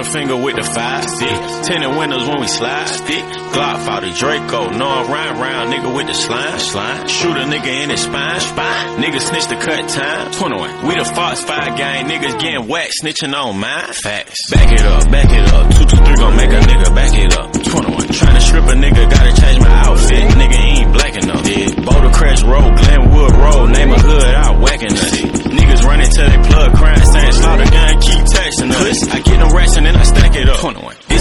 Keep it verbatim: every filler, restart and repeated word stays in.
Middle finger with the five stick. Tinted windows when we slide stick. Glock fought the Draco. No, I'm round round nigga with the slime. Slime. Shoot a nigga in his spine. Spine. Nigga snitch the cut time. twenty-one. We the Fox five gang. Niggas getting whacked. Snitching on mine. Facts. Back it up. Back it up. Two two three gon' make a nigga back it up. twenty-one. Tryna strip a nigga. Gotta change my outfit. Nigga ain't black enough. Yeah. Boulder Crest Road. Glenwood Road. Name a hood out whacking us. Niggas running till they plug crime. Saying slaughter gun. Keep texting us. I get them racks and then I stack it up. twenty-one.